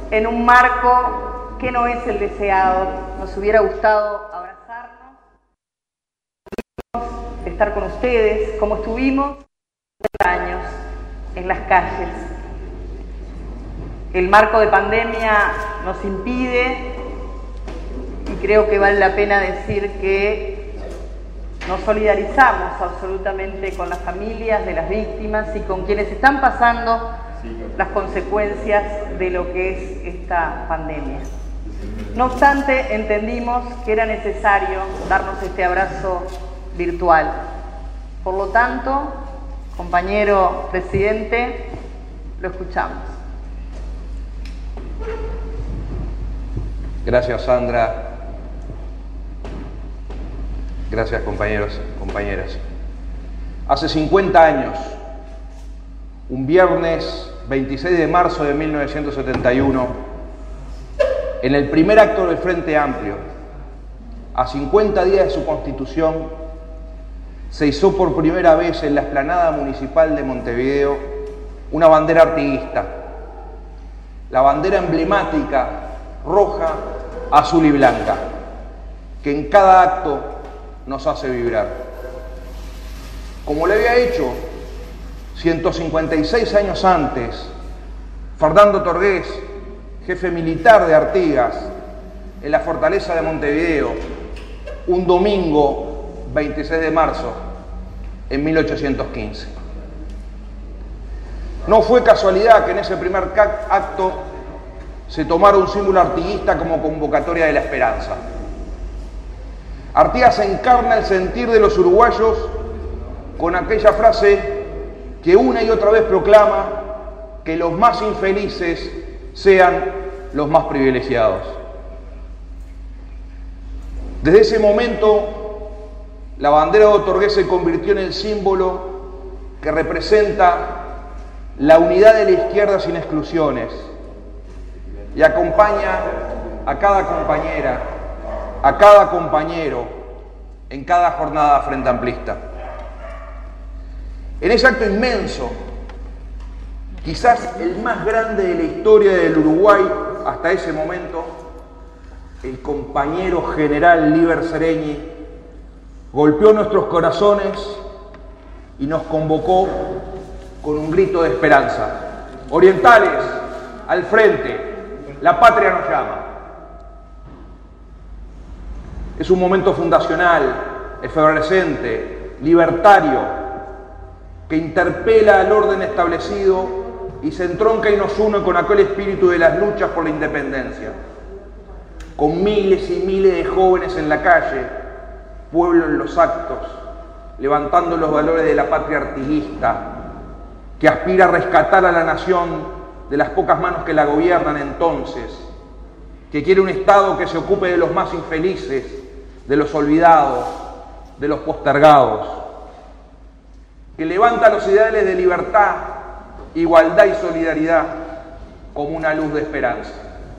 en un marco que no es el deseado. Nos hubiera gustado abrazarnos, estar con ustedes, como estuvimos 30 años en las calles. El marco de pandemia nos impide, y creo que vale la pena decir que nos solidarizamos absolutamente con las familias de las víctimas y con quienes están pasando las consecuencias de lo que es esta pandemia. No obstante, entendimos que era necesario darnos este abrazo virtual. Por lo tanto, compañero presidente, lo escuchamos. Gracias, Sandra. Gracias, compañeros, compañeras. Hace 50 años, un viernes 26 de marzo de 1971, en el primer acto del Frente Amplio, a 50 días de su constitución, se izó por primera vez en la explanada municipal de Montevideo una bandera artiguista, la bandera emblemática roja, azul y blanca, que en cada acto nos hace vibrar. Como lo había hecho 156 años antes Fernando Torgués, jefe militar de Artigas, en la fortaleza de Montevideo, un domingo 26 de marzo en 1815. No fue casualidad que en ese primer acto se tomara un símbolo artiguista como convocatoria de la esperanza. Artigas encarna el sentir de los uruguayos con aquella frase que una y otra vez proclama que los más infelices sean los más privilegiados. Desde ese momento, la bandera de Otorgués se convirtió en el símbolo que representa la unidad de la izquierda sin exclusiones y acompaña a cada compañera, a cada compañero en cada jornada frente amplista. En ese acto inmenso, quizás el más grande de la historia del Uruguay hasta ese momento, el compañero general Líber Seregni golpeó nuestros corazones y nos convocó con un grito de esperanza. Orientales, al frente, la patria nos llama. Es un momento fundacional, efervescente, libertario, que interpela al orden establecido y se entronca y nos une con aquel espíritu de las luchas por la independencia. Con miles y miles de jóvenes en la calle, pueblo en los actos, levantando los valores de la patria artiguista, que aspira a rescatar a la nación de las pocas manos que la gobiernan entonces, que quiere un Estado que se ocupe de los más infelices, de los olvidados, de los postergados, que levanta los ideales de libertad, igualdad y solidaridad como una luz de esperanza.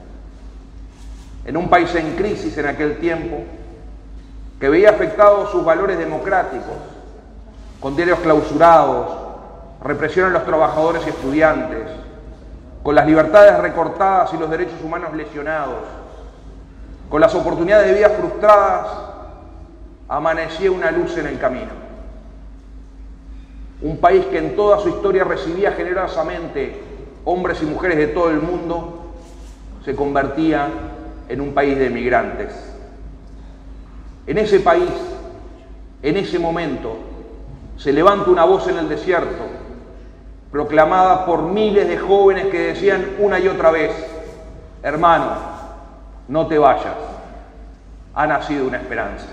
En un país en crisis en aquel tiempo, que veía afectados sus valores democráticos, con diarios clausurados, represión a los trabajadores y estudiantes, con las libertades recortadas y los derechos humanos lesionados, con las oportunidades de vida frustradas, amanecía una luz en el camino. Un país que en toda su historia recibía generosamente hombres y mujeres de todo el mundo, se convertía en un país de migrantes. En ese país, en ese momento, se levanta una voz en el desierto, proclamada por miles de jóvenes que decían una y otra vez: hermano, no te vayas, ha nacido una esperanza.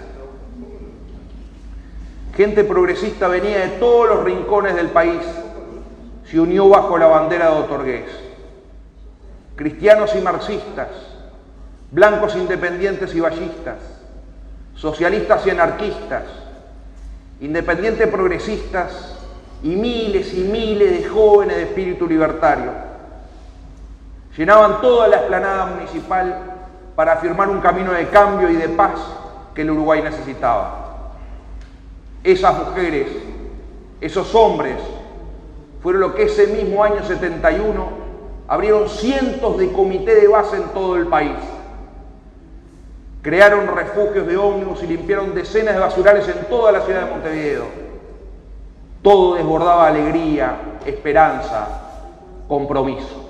Gente progresista venía de todos los rincones del país, se unió bajo la bandera de Otorgués. Cristianos y marxistas, blancos independientes y vallistas, socialistas y anarquistas, independientes progresistas y miles de jóvenes de espíritu libertario. Llenaban toda la explanada municipal para afirmar un camino de cambio y de paz que el Uruguay necesitaba. Esas mujeres, esos hombres, fueron lo que ese mismo año 71 Abrieron cientos de comités de base en todo el país. Crearon refugios de ómnibus y limpiaron decenas de basurales en toda la ciudad de Montevideo. Todo desbordaba alegría, esperanza, compromiso.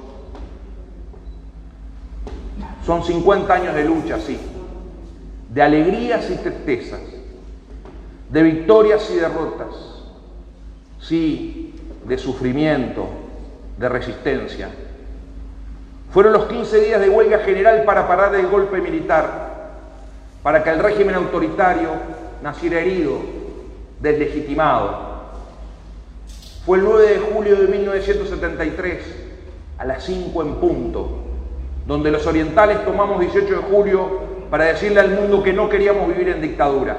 Son 50 años de lucha, sí, de alegrías y tristezas, de victorias y derrotas, sí, de sufrimiento, de resistencia. Fueron los 15 días de huelga general para parar el golpe militar, para que el régimen autoritario naciera herido, deslegitimado. Fue el 9 de julio de 1973, a las 5 en punto, donde los orientales tomamos 18 de julio para decirle al mundo que no queríamos vivir en dictadura.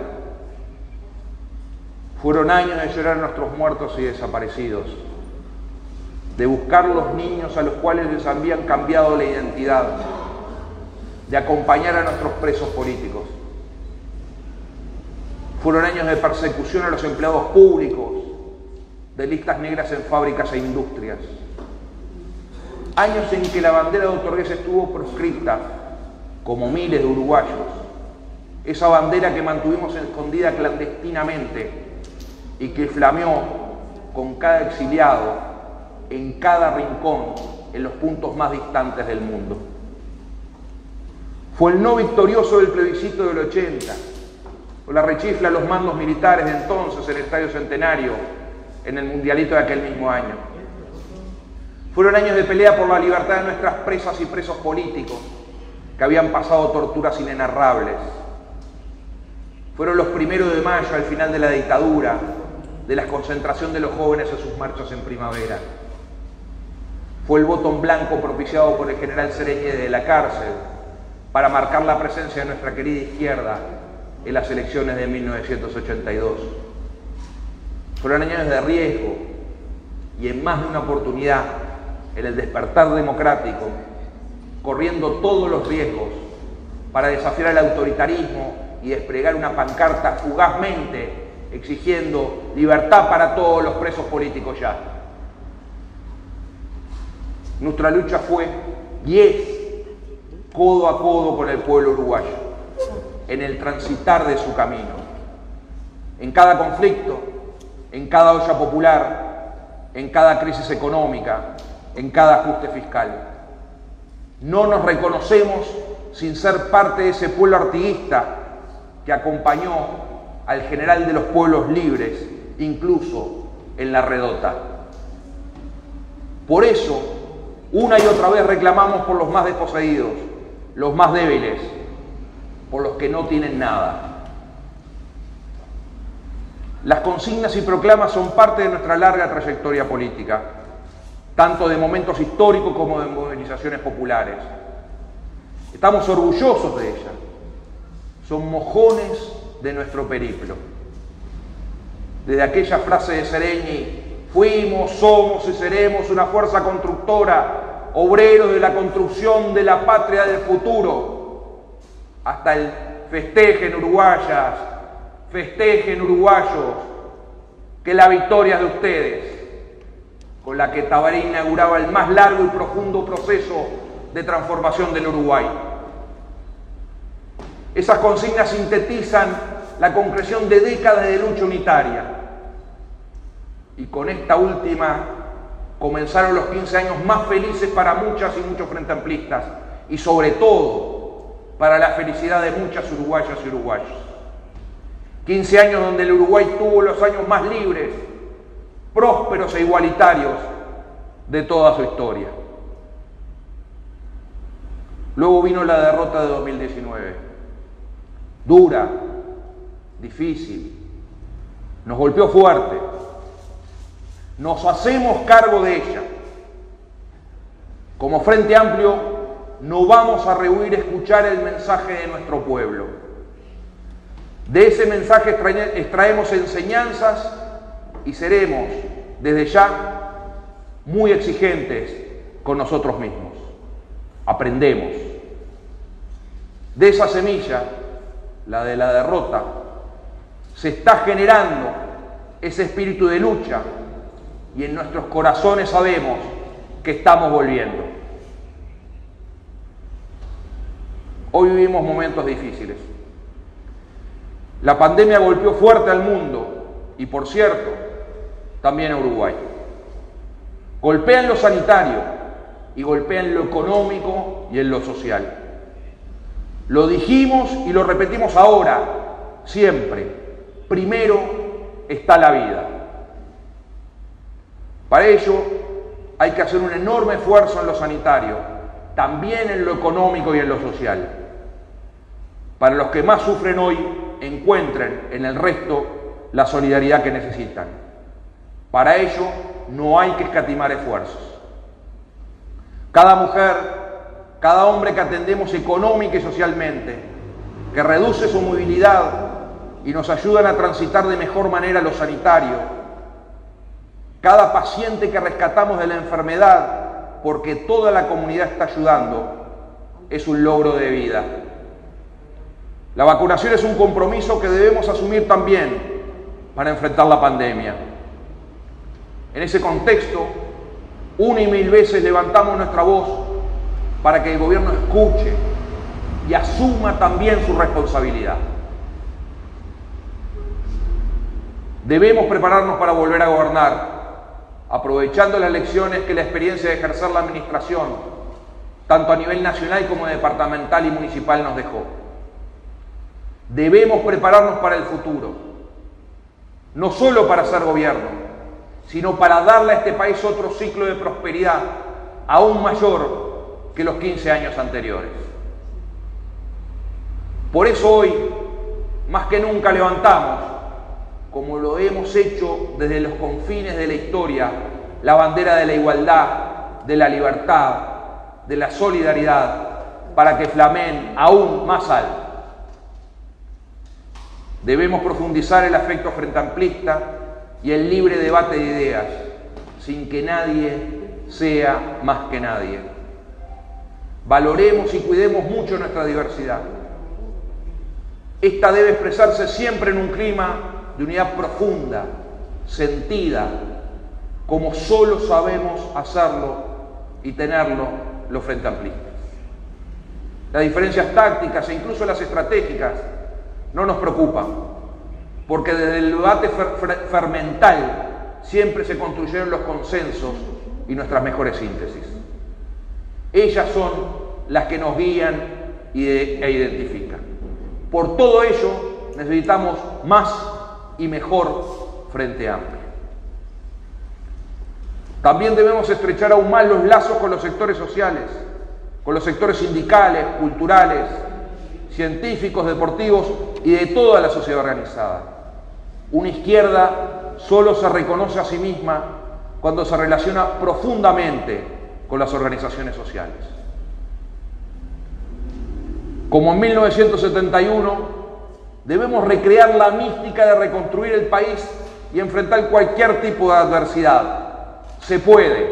Fueron años de llorar a nuestros muertos y desaparecidos, de buscar los niños a los cuales les habían cambiado la identidad, de acompañar a nuestros presos políticos. Fueron años de persecución a los empleados públicos, de listas negras en fábricas e industrias. Años en que la bandera de Otorgués estuvo proscripta, como miles de uruguayos. Esa bandera que mantuvimos escondida clandestinamente y que flameó con cada exiliado en cada rincón, en los puntos más distantes del mundo. Fue el no victorioso del plebiscito del 80, o la rechifla a los mandos militares de entonces en el Estadio Centenario, en el mundialito de aquel mismo año. Fueron años de pelea por la libertad de nuestras presas y presos políticos, que habían pasado torturas inenarrables. Fueron los 1 de mayo, al final de la dictadura, de la concentración de los jóvenes en sus marchas en primavera. Fue el voto en blanco propiciado por el general Sereñi desde la cárcel para marcar la presencia de nuestra querida izquierda en las elecciones de 1982. Fueron años de riesgo y en más de una oportunidad en el despertar democrático, corriendo todos los riesgos para desafiar al autoritarismo y desplegar una pancarta fugazmente exigiendo libertad para todos los presos políticos ya. Nuestra lucha fue y es codo a codo con el pueblo uruguayo, en el transitar de su camino, en cada conflicto, en cada olla popular, en cada crisis económica, en cada ajuste fiscal. No nos reconocemos sin ser parte de ese pueblo artiguista que acompañó al general de los pueblos libres, incluso en la redota. Por eso, una y otra vez reclamamos por los más desposeídos, los más débiles, por los que no tienen nada. Las consignas y proclamas son parte de nuestra larga trayectoria política, tanto de momentos históricos como de movilizaciones populares. Estamos orgullosos de ellas. Son mojones de nuestro periplo. Desde aquella frase de Sereñi, fuimos, somos y seremos una fuerza constructora, obreros de la construcción de la patria del futuro, hasta el festejen uruguayas, festejen uruguayos, que la victoria es de ustedes, con la que Tabaré inauguraba el más largo y profundo proceso de transformación del Uruguay. Esas consignas sintetizan la concreción de décadas de lucha unitaria. Y con esta última comenzaron los 15 años más felices para muchas y muchos frente amplistas, y sobre todo para la felicidad de muchas uruguayas y uruguayos. 15 años donde el Uruguay tuvo los años más libres, prósperos e igualitarios de toda su historia. Luego vino la derrota de 2019, dura, difícil, nos golpeó fuerte. Nos hacemos cargo de ella. Como Frente Amplio, no vamos a rehuir escuchar el mensaje de nuestro pueblo. De ese mensaje extraemos enseñanzas y seremos, desde ya, muy exigentes con nosotros mismos. Aprendemos. De esa semilla, la de la derrota, se está generando ese espíritu de lucha, y en nuestros corazones sabemos que estamos volviendo. Hoy vivimos momentos difíciles. La pandemia golpeó fuerte al mundo y, por cierto, también a Uruguay. Golpea en lo sanitario y golpea en lo económico y en lo social. Lo dijimos y lo repetimos ahora, siempre. Primero está la vida. Para ello hay que hacer un enorme esfuerzo en lo sanitario, también en lo económico y en lo social. Para los que más sufren hoy, encuentren en el resto la solidaridad que necesitan. Para ello no hay que escatimar esfuerzos. Cada mujer, cada hombre que atendemos económica y socialmente, que reduce su movilidad y nos ayudan a transitar de mejor manera lo sanitario, cada paciente que rescatamos de la enfermedad porque toda la comunidad está ayudando, es un logro de vida. La vacunación es un compromiso que debemos asumir también para enfrentar la pandemia. En ese contexto, una y mil veces levantamos nuestra voz para que el gobierno escuche y asuma también su responsabilidad. Debemos prepararnos para volver a gobernar, aprovechando las lecciones que la experiencia de ejercer la administración, tanto a nivel nacional como departamental y municipal, nos dejó. Debemos prepararnos para el futuro, no solo para ser gobierno, sino para darle a este país otro ciclo de prosperidad aún mayor que los 15 años anteriores. Por eso hoy, más que nunca, levantamos, como lo hemos hecho desde los confines de la historia, la bandera de la igualdad, de la libertad, de la solidaridad, para que flameen aún más alto. Debemos profundizar el afecto frente amplista y el libre debate de ideas, sin que nadie sea más que nadie. Valoremos y cuidemos mucho nuestra diversidad. Esta debe expresarse siempre en un clima de unidad profunda, sentida, como solo sabemos hacerlo y tenerlo los frente amplistas. Las diferencias tácticas e incluso las estratégicas no nos preocupan, porque desde el debate fermental siempre se construyeron los consensos y nuestras mejores síntesis. Ellas son las que nos guían e identifican. Por todo ello necesitamos más y mejor Frente Amplio. También debemos estrechar aún más los lazos con los sectores sociales, con los sectores sindicales, culturales, científicos, deportivos y de toda la sociedad organizada. Una izquierda solo se reconoce a sí misma cuando se relaciona profundamente con las organizaciones sociales. Como en 1971, debemos recrear la mística de reconstruir el país y enfrentar cualquier tipo de adversidad. Se puede.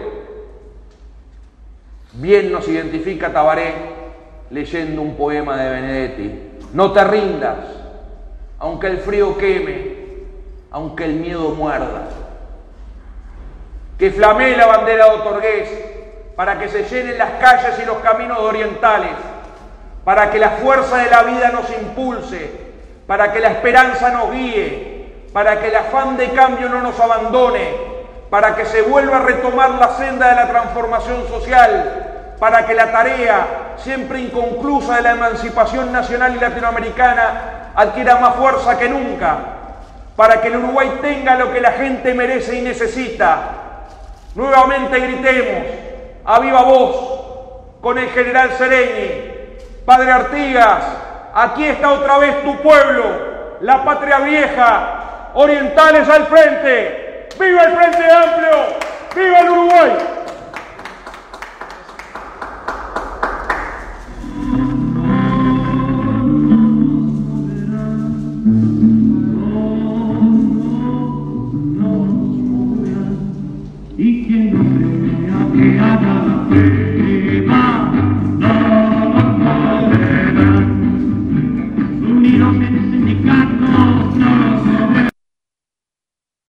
Bien nos identifica Tabaré leyendo un poema de Benedetti. No te rindas, aunque el frío queme, aunque el miedo muerda. Que flamee la bandera de Otorgués para que se llenen las calles y los caminos de orientales, para que la fuerza de la vida nos impulse, para que la esperanza nos guíe, para que el afán de cambio no nos abandone, para que se vuelva a retomar la senda de la transformación social, para que la tarea, siempre inconclusa, de la emancipación nacional y latinoamericana adquiera más fuerza que nunca, para que el Uruguay tenga lo que la gente merece y necesita. Nuevamente gritemos a viva voz con el general Sereñi: Padre Artigas, aquí está otra vez tu pueblo, la patria vieja, orientales al frente. ¡Viva el Frente Amplio! ¡Viva el Uruguay! Y quien no crea que haga